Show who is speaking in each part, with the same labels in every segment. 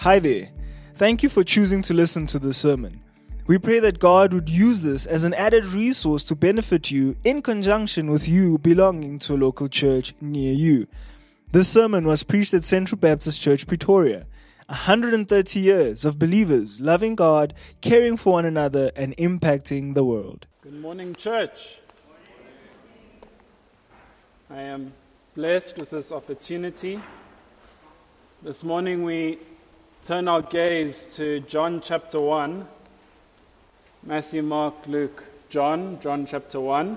Speaker 1: Hi there. Thank you for choosing to listen to this sermon. We pray that God would use this as an added resource to benefit you in conjunction with you belonging to a local church near you. This sermon was preached at Central Baptist Church, Pretoria. 130 years of believers loving God, caring for one another, and impacting the world.
Speaker 2: Good morning, church. I am blessed with this opportunity. This morning we turn our gaze to John chapter 1. Matthew, Mark, Luke, John chapter 1.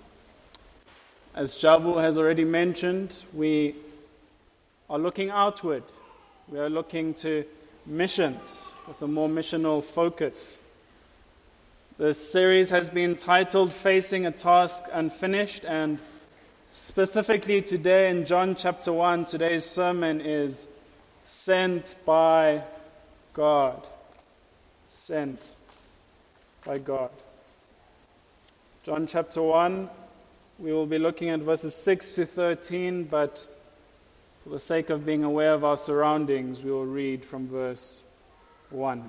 Speaker 2: As Jabu has already mentioned, we are looking outward. We are looking to missions with a more missional focus. This series has been titled Facing a Task Unfinished, and specifically today in John chapter 1, today's sermon is Sent by God. Sent by God. John chapter 1, we will be looking at verses 6 to 13, but for the sake of being aware of our surroundings, we will read from verse 1.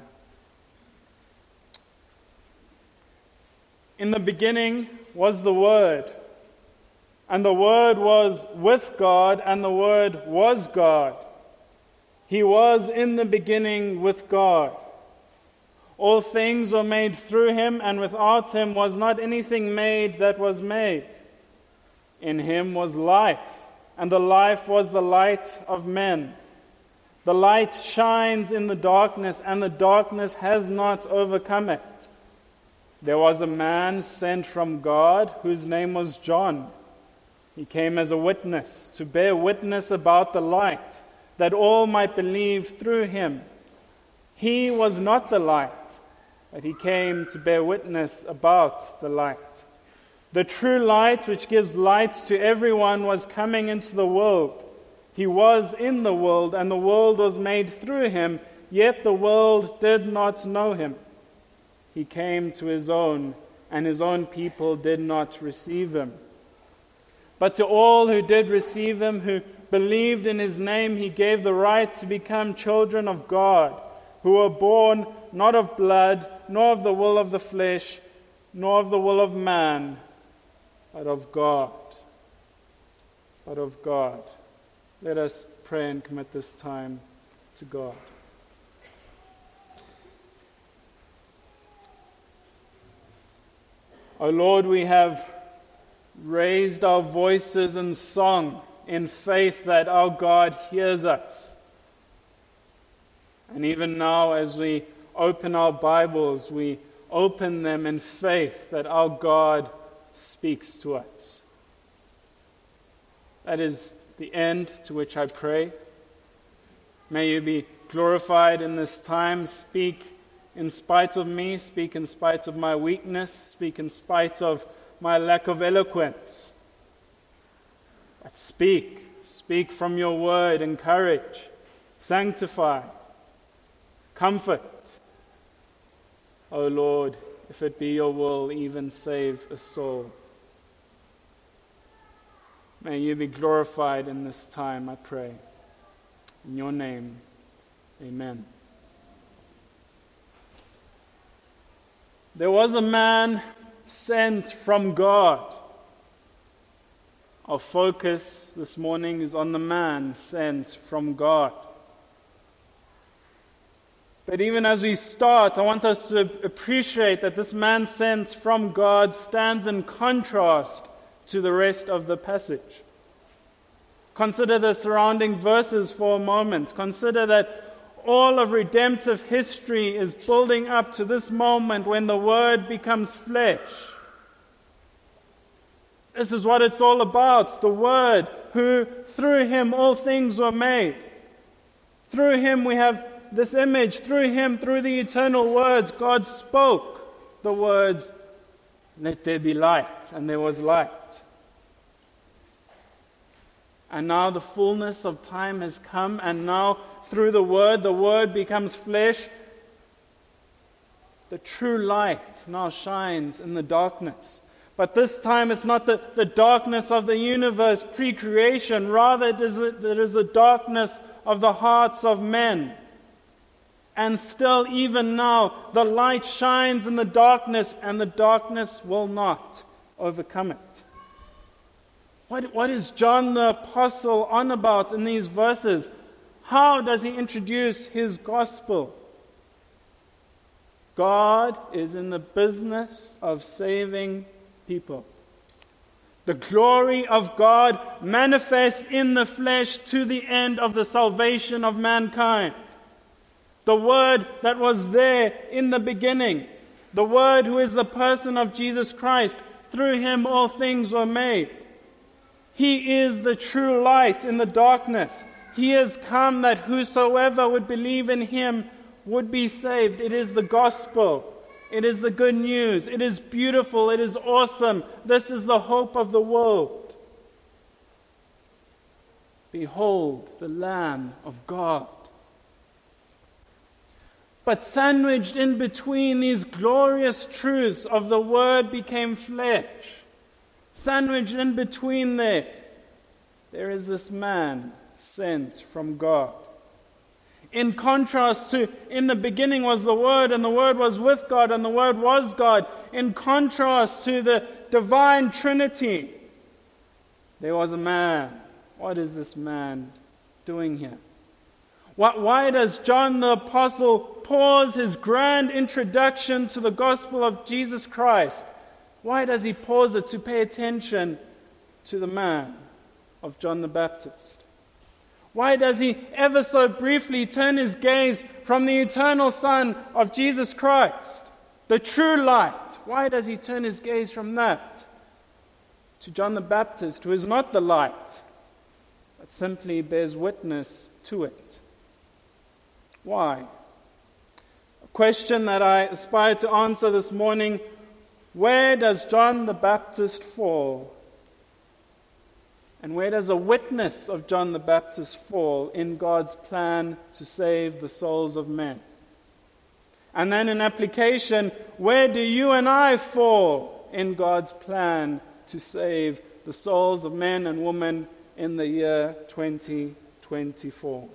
Speaker 2: In the beginning was the Word, and the Word was with God, and the Word was God. He was in the beginning with God. All things were made through him, and without him was not anything made that was made. In him was life, and the life was the light of men. The light shines in the darkness, and the darkness has not overcome it. There was a man sent from God whose name was John. He came as a witness, to bear witness about the light, that all might believe through him. He was not the light, but he came to bear witness about the light. The true light, which gives light to everyone, was coming into the world. He was in the world, and the world was made through him, yet the world did not know him. He came to his own, and his own people did not receive him. But to all who did receive him, who believed in his name, he gave the right to become children of God, who were born not of blood, nor of the will of the flesh, nor of the will of man, but of God. But of God. Let us pray and commit this time to God. O Lord, we have raised our voices in song, in faith that our God hears us. And even now, as we open our Bibles, we open them in faith that our God speaks to us. That is the end to which I pray. May you be glorified in this time. Speak in spite of me, speak in spite of my weakness, speak in spite of my lack of eloquence. But speak from your word, encourage, sanctify, comfort. O Lord, if it be your will, even save a soul. May you be glorified in this time, I pray. In your name, amen. There was a man sent from God. Our focus this morning is on the man sent from God. But even as we start, I want us to appreciate that this man sent from God stands in contrast to the rest of the passage. Consider the surrounding verses for a moment. Consider that all of redemptive history is building up to this moment when the Word becomes flesh. This is what it's all about. The Word, who through him all things were made. Through him we have this image. Through him, through the eternal words, God spoke the words, "Let there be light," and there was light. And now the fullness of time has come, and now through the Word becomes flesh. The true light now shines in the darkness. But this time it's not the darkness of the universe pre-creation. Rather, it is the darkness of the hearts of men. And still, even now, the light shines in the darkness, and the darkness will not overcome it. What is John the Apostle on about in these verses? How does he introduce his gospel? God is in the business of saving people. The glory of God manifests in the flesh to the end of the salvation of mankind. The Word that was there in the beginning, the Word who is the person of Jesus Christ, through him all things were made. He is the true light in the darkness. He has come that whosoever would believe in him would be saved. It is the gospel. It is the good news. It is beautiful. It is awesome. This is the hope of the world. Behold, the Lamb of God. But sandwiched in between these glorious truths of the Word became flesh, sandwiched in between there is this man sent from God. In contrast to, in the beginning was the Word, and the Word was with God, and the Word was God. In contrast to the divine Trinity, there was a man. What is this man doing here? Why does John the Apostle pause his grand introduction to the gospel of Jesus Christ? Why does he pause it to pay attention to the man of John the Baptist? Why does he ever so briefly turn his gaze from the eternal Son of Jesus Christ, the true light? Why does he turn his gaze from that to John the Baptist, who is not the light, but simply bears witness to it? Why? A question that I aspire to answer this morning: where does John the Baptist fall? And where does a witness of John the Baptist fall in God's plan to save the souls of men? And then in application, where do you and I fall in God's plan to save the souls of men and women in the year 2024?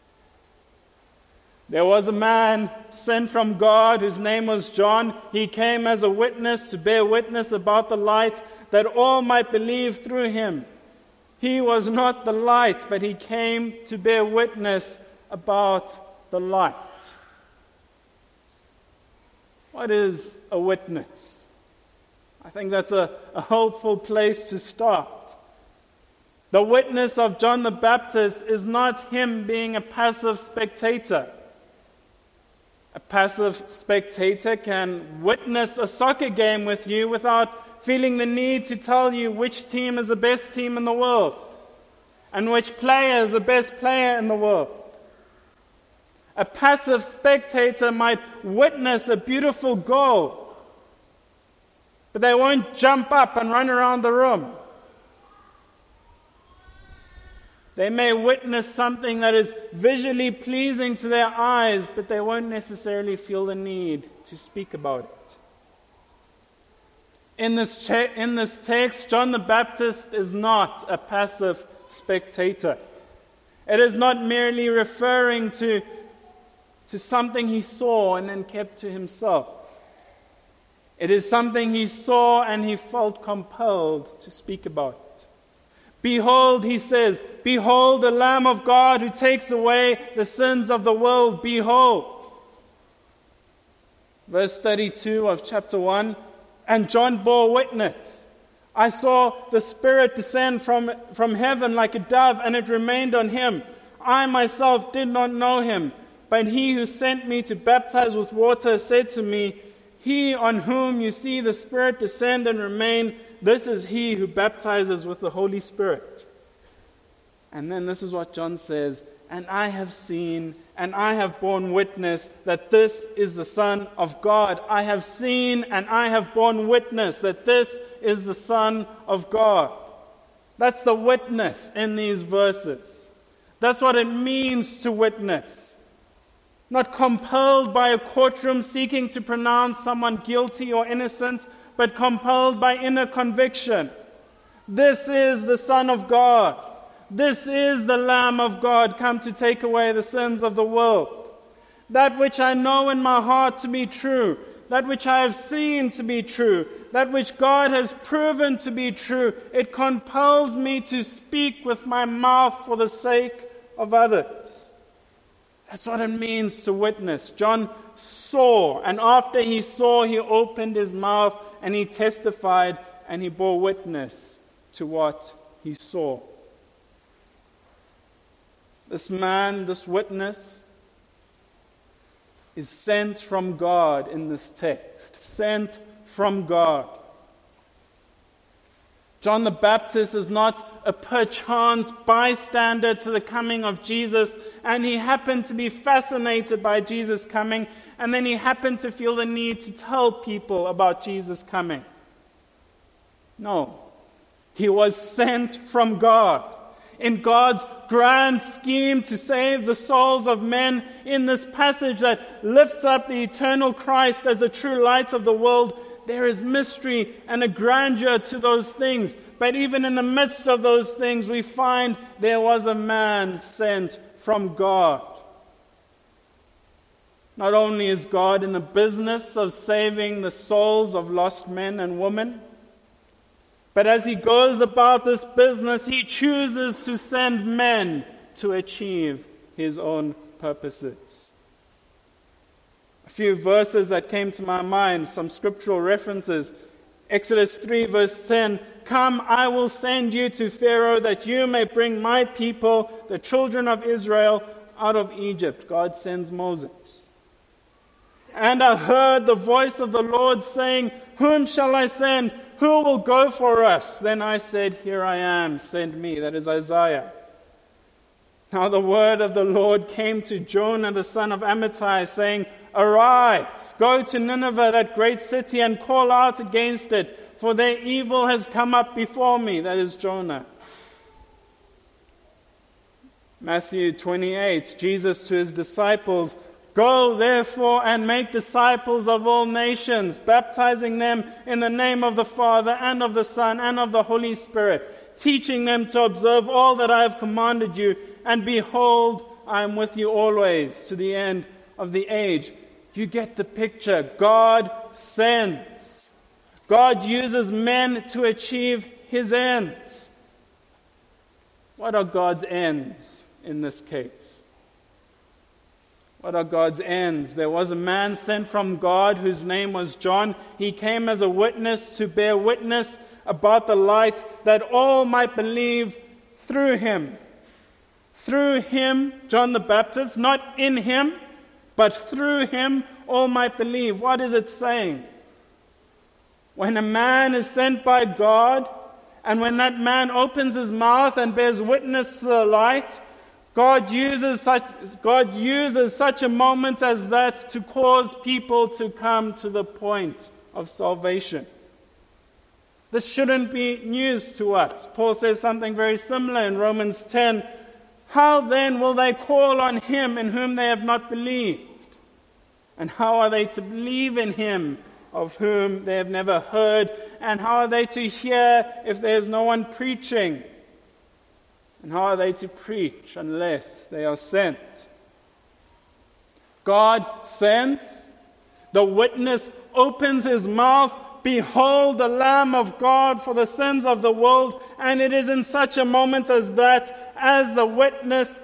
Speaker 2: There was a man sent from God whose name was John. He came as a witness to bear witness about the light, that all might believe through him. He was not the light, but he came to bear witness about the light. What is a witness? I think that's a hopeful place to start. The witness of John the Baptist is not him being a passive spectator. A passive spectator can witness a soccer game with you without feeling the need to tell you which team is the best team in the world and which player is the best player in the world. A passive spectator might witness a beautiful goal, but they won't jump up and run around the room. They may witness something that is visually pleasing to their eyes, but they won't necessarily feel the need to speak about it. In this text, John the Baptist is not a passive spectator. It is not merely referring to something he saw and then kept to himself. It is something he saw and he felt compelled to speak about. Behold, he says, behold the Lamb of God who takes away the sins of the world. Behold. Verse 32 of chapter 1, and John bore witness. I saw the Spirit descend from heaven like a dove, and it remained on him. I myself did not know him, but he who sent me to baptize with water said to me, he on whom you see the Spirit descend and remain, this is he who baptizes with the Holy Spirit. And then this is what John says, and I have seen and I have borne witness that this is the Son of God. I have seen and I have borne witness that this is the Son of God. That's the witness in these verses. That's what it means to witness. Not compelled by a courtroom seeking to pronounce someone guilty or innocent, but compelled by inner conviction. This is the Son of God. This is the Lamb of God come to take away the sins of the world. That which I know in my heart to be true, that which I have seen to be true, that which God has proven to be true, it compels me to speak with my mouth for the sake of others. That's what it means to witness. John saw, and after he saw, he opened his mouth and he testified and he bore witness to what he saw. This man, this witness, is sent from God in this text. Sent from God. John the Baptist is not a perchance bystander to the coming of Jesus, and he happened to be fascinated by Jesus coming, and then he happened to feel the need to tell people about Jesus coming. No, he was sent from God. In God's grand scheme to save the souls of men, in this passage that lifts up the eternal Christ as the true light of the world, there is mystery and a grandeur to those things. But even in the midst of those things, we find there was a man sent from God. Not only is God in the business of saving the souls of lost men and women, but as he goes about this business, he chooses to send men to achieve his own purposes. A few verses that came to my mind, some scriptural references. Exodus 3 verse 10, "Come, I will send you to Pharaoh that you may bring my people, the children of Israel, out of Egypt." God sends Moses. "And I heard the voice of the Lord saying, 'Whom shall I send? Who will go for us?' Then I said, 'Here I am, send me.'" That is Isaiah. "Now the word of the Lord came to Jonah the son of Amittai, saying, 'Arise, go to Nineveh, that great city, and call out against it, for their evil has come up before me.'" That is Jonah. Matthew 28, Jesus to his disciples, "Go therefore and make disciples of all nations, baptizing them in the name of the Father and of the Son and of the Holy Spirit, teaching them to observe all that I have commanded you. And behold, I am with you always to the end of the age." You get the picture. God sends. God uses men to achieve his ends. What are God's ends in this case? What are God's ends? There was a man sent from God whose name was John. He came as a witness to bear witness about the light, that all might believe through him. Through him, John the Baptist, not in him, but through him, all might believe. What is it saying? When a man is sent by God, and when that man opens his mouth and bears witness to the light, God uses such a moment as that to cause people to come to the point of salvation. This shouldn't be news to us. Paul says something very similar in Romans 10. "How then will they call on him in whom they have not believed? And how are they to believe in him of whom they have never heard? And how are they to hear if there is no one preaching? And how are they to preach unless they are sent?" God sends. The witness opens his mouth. "Behold the Lamb of God for the sins of the world." And it is in such a moment as that, as the witness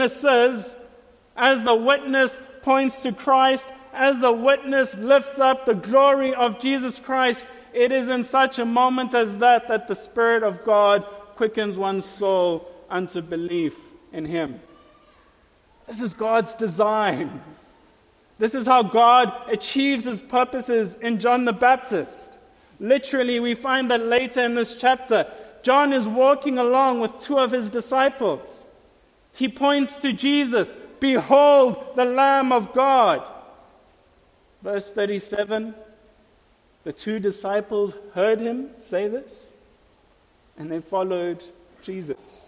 Speaker 2: points to Christ, as the witness lifts up the glory of Jesus Christ, it is in such a moment as that that the Spirit of God quickens one's soul unto belief in him. This is God's design. This is how God achieves his purposes in John the Baptist. Literally, we find that later in this chapter, John is walking along with two of his disciples. He points to Jesus. "Behold the Lamb of God." Verse 37, the two disciples heard him say this, and they followed Jesus.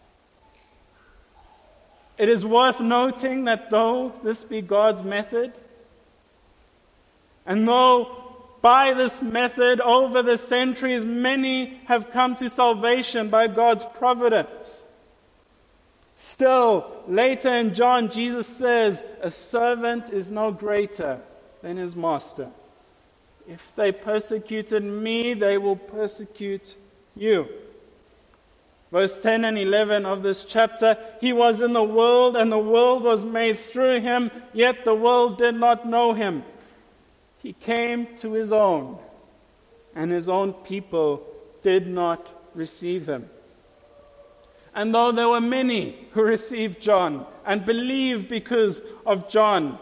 Speaker 2: It is worth noting that though this be God's method, and though by this method over the centuries many have come to salvation by God's providence, Still, later in John, Jesus says, a servant is no greater than his master. If they persecuted me, they will persecute you. Verse 10 and 11 of this chapter, he was in the world, and the world was made through him, yet the world did not know him. He came to his own, and his own people did not receive him. And though there were many who received John and believed because of John,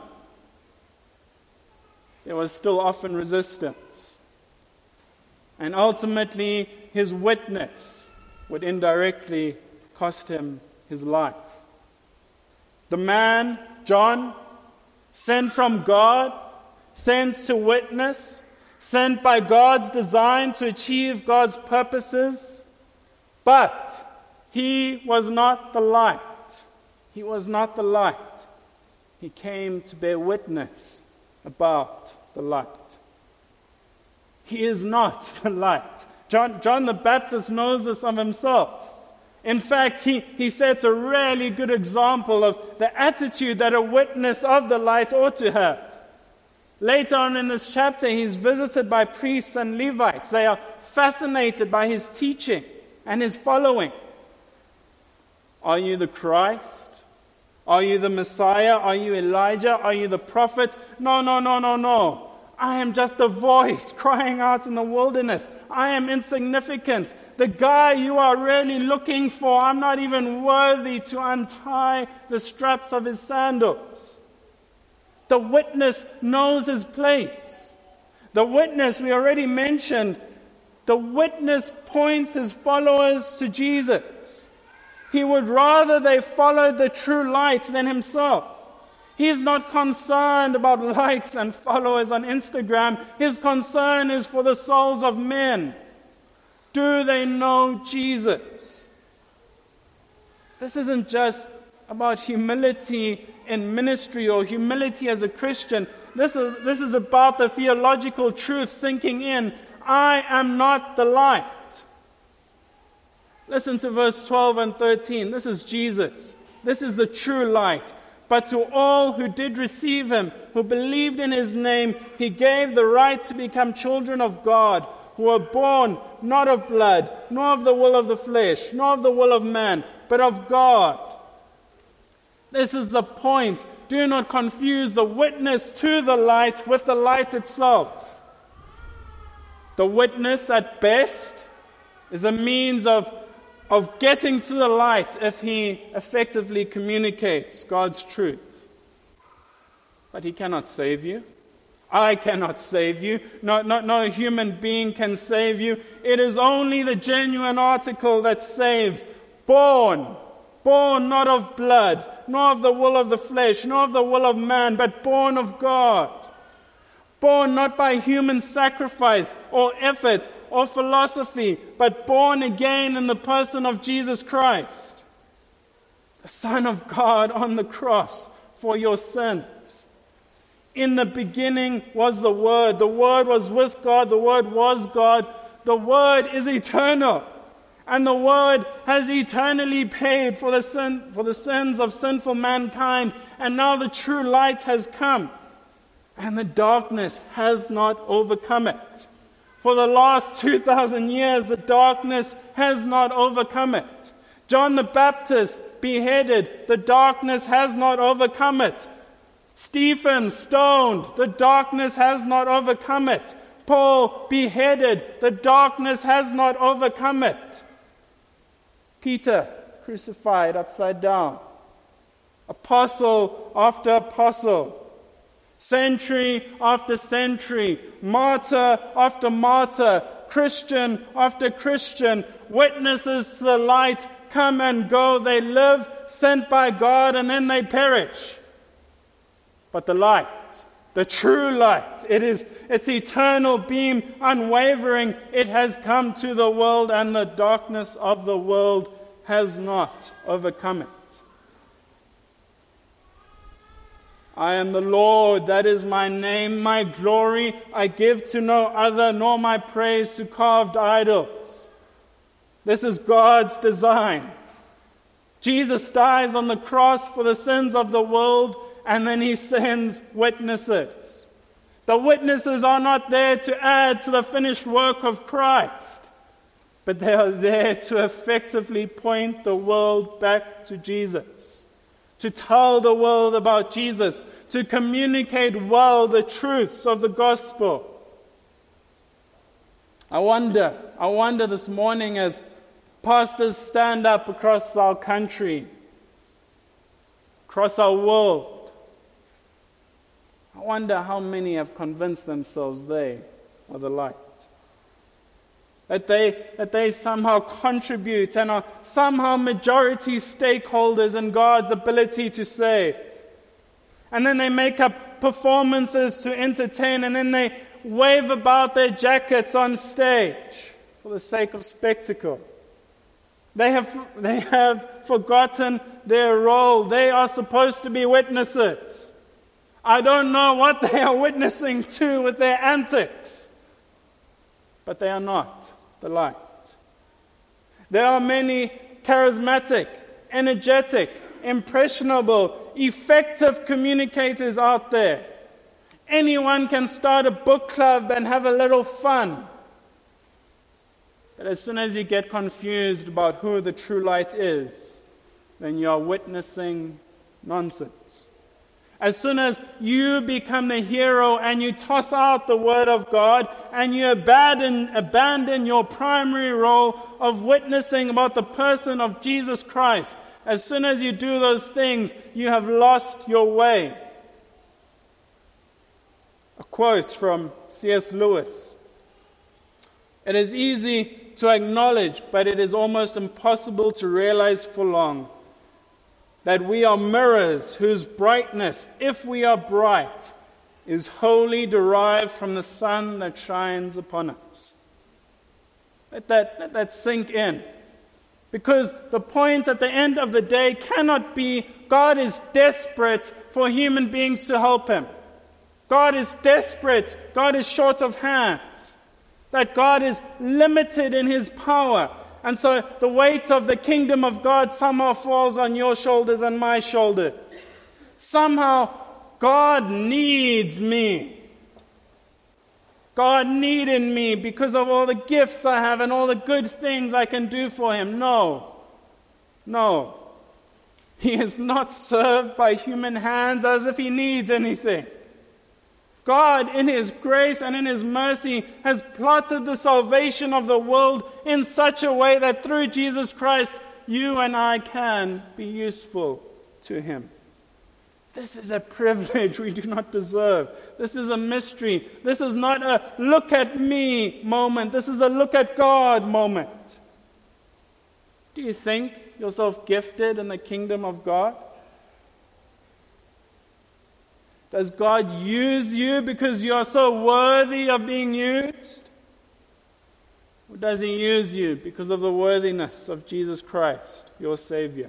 Speaker 2: there was still often resistance. And ultimately, his witness would indirectly cost him his life. The man, John, sent from God, sent to witness, sent by God's design to achieve God's purposes, but he was not the light. He was not the light. He came to bear witness about the light. He is not the light. John the Baptist knows this of himself. In fact, he sets a really good example of the attitude that a witness of the light ought to have. Later on in this chapter, he's visited by priests and Levites. They are fascinated by his teaching and his following. Are you the Christ? Are you the Messiah? Are you Elijah? Are you the prophet? No. I am just a voice crying out in the wilderness. I am insignificant. The guy you are really looking for, I'm not even worthy to untie the straps of his sandals. The witness knows his place. The witness, we already mentioned, the witness points his followers to Jesus. He would rather they followed the true light than himself. He's not concerned about likes and followers on Instagram. His concern is for the souls of men. Do they know Jesus? This isn't just about humility in ministry or humility as a Christian. This is about the theological truth sinking in. I am not the light. Listen to verse 12 and 13. This is Jesus. This is the true light. But to all who did receive him, who believed in his name, he gave the right to become children of God, who were born not of blood, nor of the will of the flesh, nor of the will of man, but of God. This is the point. Do not confuse the witness to the light with the light itself. The witness, at best, is a means of getting to the light if he effectively communicates God's truth. But he cannot save you. I cannot save you. No human being can save you. It is only the genuine article that saves. Born not of blood, nor of the will of the flesh, nor of the will of man, but born of God. Born not by human sacrifice or effort or philosophy, but born again in the person of Jesus Christ, the Son of God on the cross for your sins. In the beginning was the Word. The Word was with God. The Word was God. The Word is eternal. And the Word has eternally paid for the sins of sinful mankind. And now the true light has come. And the darkness has not overcome it. For the last 2,000 years, the darkness has not overcome it. John the Baptist beheaded, the darkness has not overcome it. Stephen stoned, the darkness has not overcome it. Paul beheaded, the darkness has not overcome it. Peter crucified upside down. Apostle after apostle. Century after century, martyr after martyr, Christian after Christian, witnesses to the light come and go. They live, sent by God, and then they perish. But the light, the true light, its eternal beam, unwavering, it has come to the world, and the darkness of the world has not overcome it. I am the Lord, that is my name. My glory I give to no other, nor my praise to carved idols. This is God's design. Jesus dies on the cross for the sins of the world, and then he sends witnesses. The witnesses are not there to add to the finished work of Christ, but they are there to effectively point the world back to Jesus, to tell the world about Jesus, to communicate well the truths of the gospel. I wonder this morning as pastors stand up across our country, across our world, I wonder how many have convinced themselves they are the light. That they somehow contribute and are somehow majority stakeholders in God's ability to save. And then they make up performances to entertain, and then they wave about their jackets on stage for the sake of spectacle. They have forgotten their role. They are supposed to be witnesses. I don't know what they are witnessing to with their antics, but they are not the light. There are many charismatic, energetic, impressionable, effective communicators out there. Anyone can start a book club and have a little fun. But as soon as you get confused about who the true light is, then you are witnessing nonsense. As soon as you become the hero and you toss out the Word of God and you abandon your primary role of witnessing about the person of Jesus Christ, as soon as you do those things, you have lost your way. A quote from C.S. Lewis. It is easy to acknowledge, but it is almost impossible to realize for long, that we are mirrors whose brightness, if we are bright, is wholly derived from the sun that shines upon us. Let that sink in. Because the point at the end of the day cannot be God is desperate for human beings to help him. God is desperate. God is short of hands. That God is limited in his power. And so the weight of the kingdom of God somehow falls on your shoulders and my shoulders. Somehow God needs me. God needed me because of all the gifts I have and all the good things I can do for him. No. He is not served by human hands as if he needs anything. God, in his grace and in his mercy, has plotted the salvation of the world in such a way that through Jesus Christ, you and I can be useful to him. This is a privilege we do not deserve. This is a mystery. This is not a look at me moment. This is a look at God moment. Do you think yourself gifted in the kingdom of God? Does God use you because you are so worthy of being used? Or does he use you because of the worthiness of Jesus Christ, your Savior?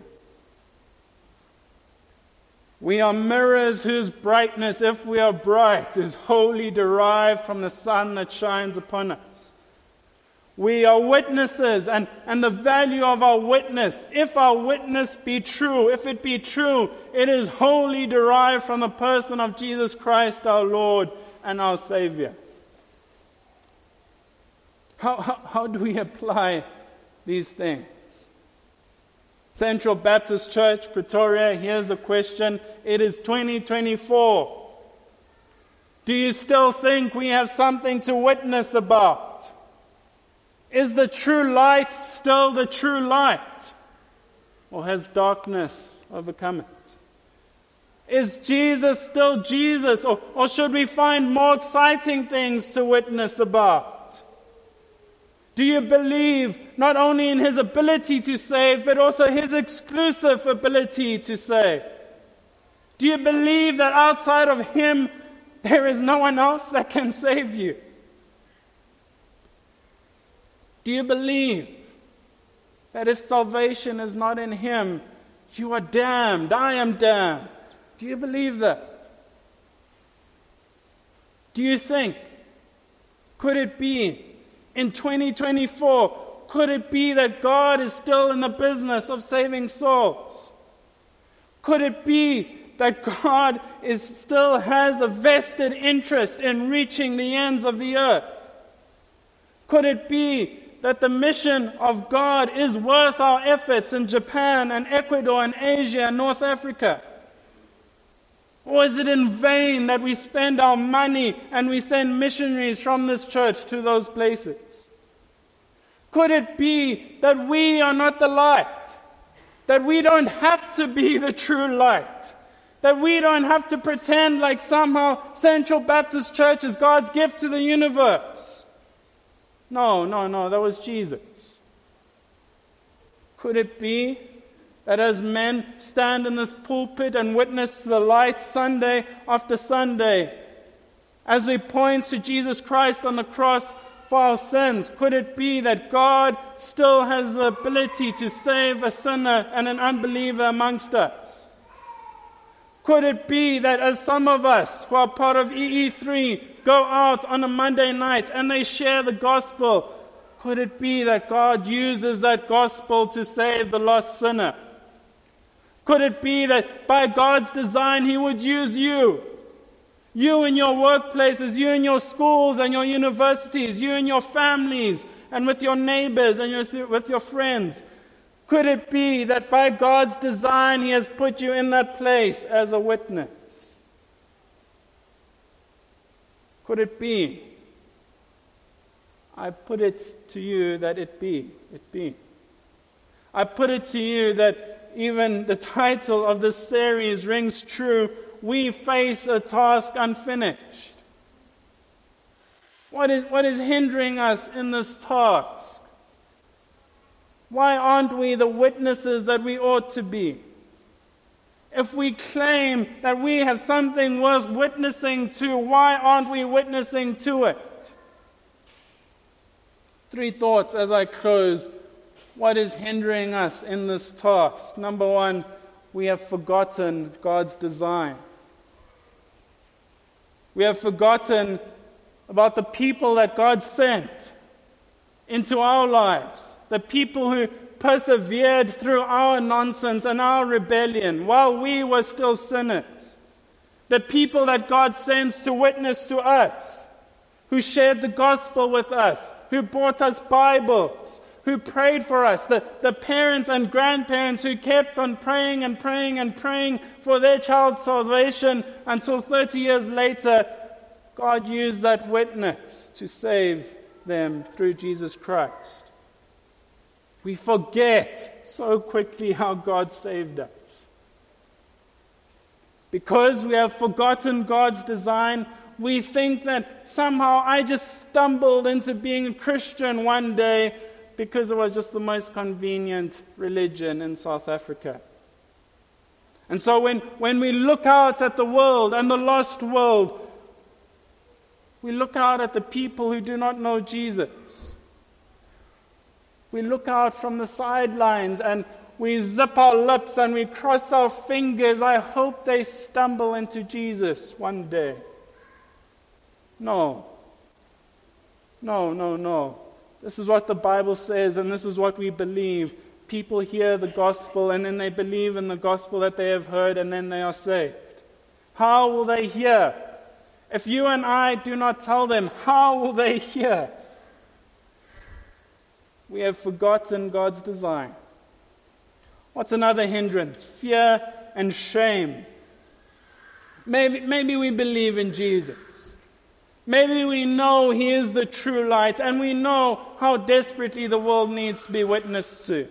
Speaker 2: We are mirrors whose brightness, if we are bright, is wholly derived from the sun that shines upon us. We are witnesses, and the value of our witness, if our witness be true, if it be true, it is wholly derived from the person of Jesus Christ, our Lord and our Savior. How do we apply these things? Central Baptist Church, Pretoria, here's a question. It is 2024. Do you still think we have something to witness about? Is the true light still the true light? Or has darkness overcome it? Is Jesus still Jesus? Or should we find more exciting things to witness about? Do you believe not only in his ability to save, but also his exclusive ability to save? Do you believe that outside of him, there is no one else that can save you? Do you believe that if salvation is not in him, you are damned? I am damned. Do you believe that? Do you think, could it be in 2024, Could it be that God is still in the business of saving souls? Could it be that God still has a vested interest in reaching the ends of the earth? Could it be that the mission of God is worth our efforts in Japan and Ecuador and Asia and North Africa? Or is it in vain that we spend our money and we send missionaries from this church to those places? Could it be that we are not the light? That we don't have to be the true light? That we don't have to pretend like somehow Central Baptist Church is God's gift to the universe? No, that was Jesus. Could it be that as men stand in this pulpit and witness to the light Sunday after Sunday, as we point to Jesus Christ on the cross for our sins, could it be that God still has the ability to save a sinner and an unbeliever amongst us? Could it be that as some of us who are part of EE3 go out on a Monday night and they share the gospel, could it be that God uses that gospel to save the lost sinner? Could it be that by God's design He would use you? You in your workplaces, you in your schools and your universities, you in your families and with your neighbors and with your friends. Could it be that by God's design He has put you in that place as a witness? Could it be? I put it to you that it be. I put it to you that even the title of this series rings true. We face a task unfinished. What is hindering us in this task? Why aren't we the witnesses that we ought to be? If we claim that we have something worth witnessing to, why aren't we witnessing to it? 3 thoughts as I close. What is hindering us in this task? Number 1, we have forgotten God's design. We have forgotten about the people that God sent into our lives, the people who persevered through our nonsense and our rebellion while we were still sinners, the people that God sends to witness to us, who shared the gospel with us, who brought us Bibles, who prayed for us, the parents and grandparents who kept on praying and praying and praying for their child's salvation until 30 years later, God used that witness to save them through Jesus Christ. We forget so quickly how God saved us. Because we have forgotten God's design, we think that somehow I just stumbled into being a Christian one day because it was just the most convenient religion in South Africa. And so when we look out at the world and the lost world, we look out at the people who do not know Jesus. We look out from the sidelines and we zip our lips and we cross our fingers. I hope they stumble into Jesus one day. No. This is what the Bible says, and this is what we believe. People hear the gospel, and then they believe in the gospel that they have heard, and then they are saved. How will they hear? If you and I do not tell them, how will they hear? We have forgotten God's design. What's another hindrance? Fear and shame. Maybe we believe in Jesus. Maybe we know He is the true light, and we know how desperately the world needs to be witnessed to.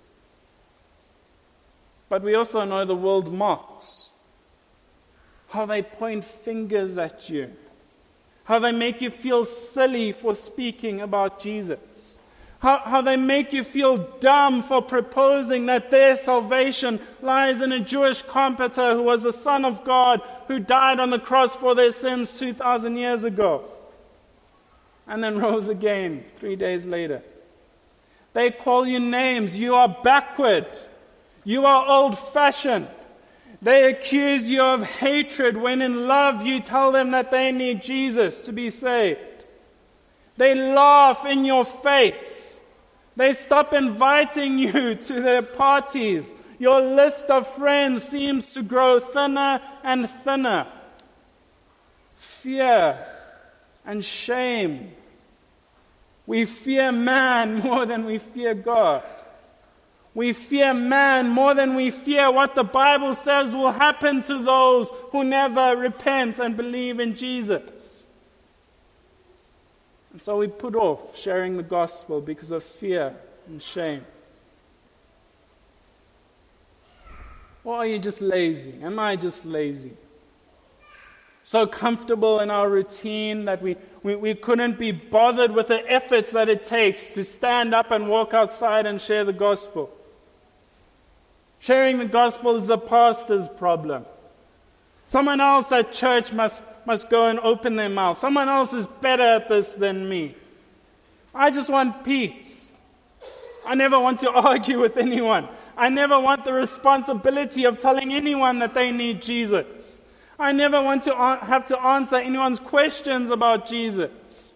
Speaker 2: But we also know the world mocks. How they point fingers at you. How they make you feel silly for speaking about Jesus. How they make you feel dumb for proposing that their salvation lies in a Jewish carpenter who was the Son of God, who died on the cross for their sins 2,000 years ago, and then rose again 3 days later. They call you names. You are backward. You are old-fashioned. They accuse you of hatred when in love you tell them that they need Jesus to be saved. They laugh in your face. They stop inviting you to their parties. Your list of friends seems to grow thinner and thinner. Fear and shame. We fear man more than we fear God. We fear man more than we fear what the Bible says will happen to those who never repent and believe in Jesus. And so we put off sharing the gospel because of fear and shame. Or are you just lazy? Am I just lazy? So comfortable in our routine that we couldn't be bothered with the efforts that it takes to stand up and walk outside and share the gospel. Sharing the gospel is the pastor's problem. Someone else at church must go and open their mouth. Someone else is better at this than me. I just want peace. I never want to argue with anyone. I never want the responsibility of telling anyone that they need Jesus. I never want to have to answer anyone's questions about Jesus.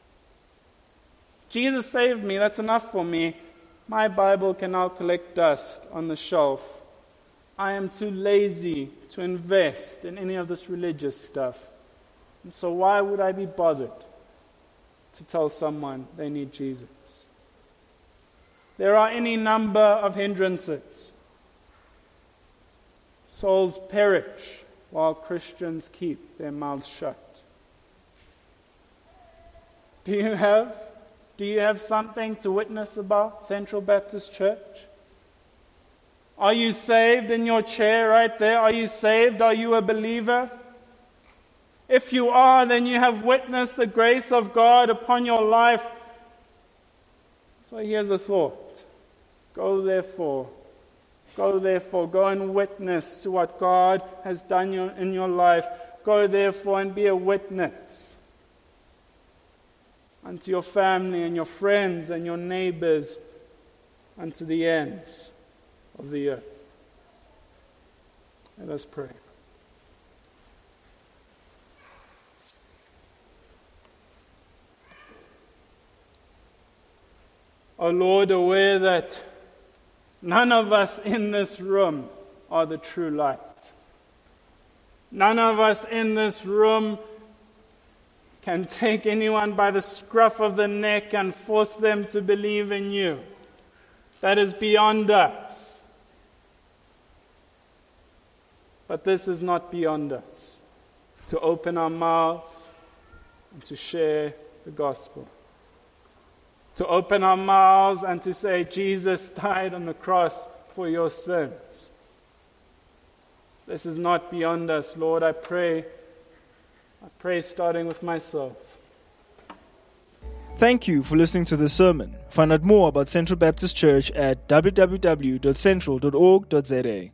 Speaker 2: Jesus saved me. That's enough for me. My Bible can now collect dust on the shelf. I am too lazy to invest in any of this religious stuff. And so why would I be bothered to tell someone they need Jesus? There are any number of hindrances. Souls perish while Christians keep their mouths shut. Do you have something to witness about, Central Baptist Church? Are you saved in your chair right there? Are you saved? Are you a believer? If you are, then you have witnessed the grace of God upon your life. So here's a thought. Go therefore, go and witness to what God has done in your life. Go therefore and be a witness unto your family and your friends and your neighbors unto the ends of the earth. Let us pray. O Lord, aware that none of us in this room are the true light. None of us in this room can take anyone by the scruff of the neck and force them to believe in you. That is beyond us. But this is not beyond us, to open our mouths and to share the gospel. To open our mouths and to say, Jesus died on the cross for your sins. This is not beyond us, Lord. I pray starting with myself.
Speaker 1: Thank you for listening to this sermon. Find out more about Central Baptist Church at www.central.org.za.